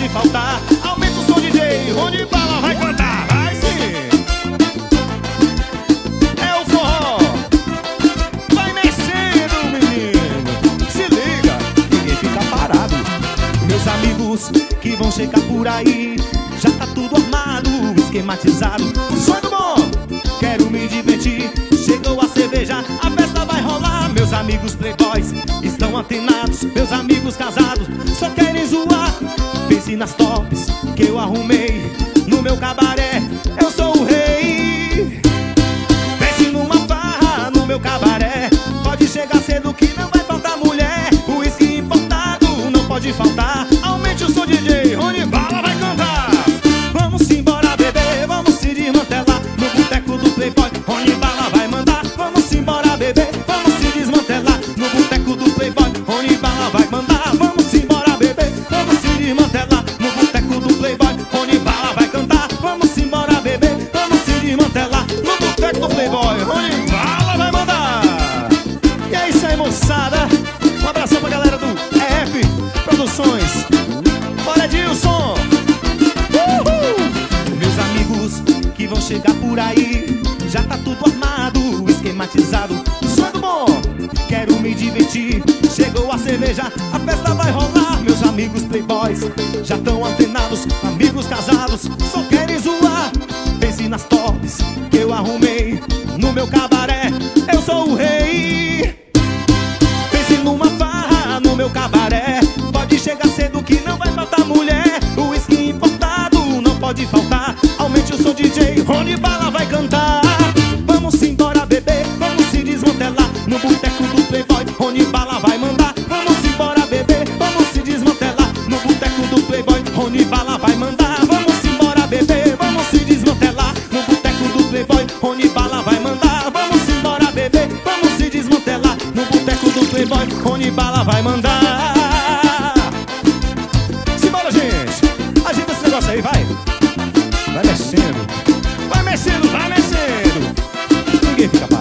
pode faltar. Aumenta o som, DJ, Rony Bala vai cantar. Vai sim. É o forró. Vai mexendo, menino. Se liga, ninguém fica parado. Meus amigos que vão chegar por aí, já tá tudo armado, esquematizado. Sonho bom, quero me divertir. Chegou a cerveja, a festa vai rolar. Meus amigos playboys estão antenados. Meus amigos casados só querem zoar. Pense nas tops que eu arrumei no meu cabaré, eu sou o rei. Pense numa farra no meu cabaré. Pode chegar cedo que não vai faltar mulher. O uísque importado não pode faltar. Aumente o som, DJ, Rony Bala vai cantar. Vamos embora beber, vamos se desmantelar. No boteco do Playboy, Rony Bala vai mandar. Vamos embora beber, vamos se desmantelar. No boteco do Playboy, Rony Bala vai mandar. Vamos embora beber, vamos se desmantelar. No boteco do Playboy, Rony Bala vai cantar. Vamos embora beber, vamos se desmantelar. No boteco do Playboy, Rony Bala vai mandar. E é isso aí, moçada. Um abração pra galera do EF Produções. Bora, Edilson. Meus amigos que vão chegar por aí, já tá tudo armado, esquematizado. Sonho bom, quero me divertir. Chegou a cerveja, a festa vai rolar. Meus amigos playboys já tão antenados. Amigos casados só querem zoar. Pense nas tops que eu arrumei no meu cabaré, eu sou o rei. Pense numa farra no meu cabaré. Pode chegar cedo que não vai faltar mulher. O uísque importado não pode faltar. Aumente o som, DJ, Rony Bala vai cantar. Vamos embora beber, vamos se desmantelar. No boteco do Playboy, Rony Bala vai mandar. Vamos embora beber, vamos se desmantelar. No boteco do Playboy, Rony Bala vai mandar. Vamos embora beber, vamos se desmantelar. No boteco do Playboy, Rony Bala vai mandar. Vamos embora beber, vamos se desmantelar. No boteco do Playboy, Rony Bala vai mandar. Simbora, gente, agita esse negócio aí, vai. Vai mexendo, vai mexendo, vai mexendo. Ninguém fica parado.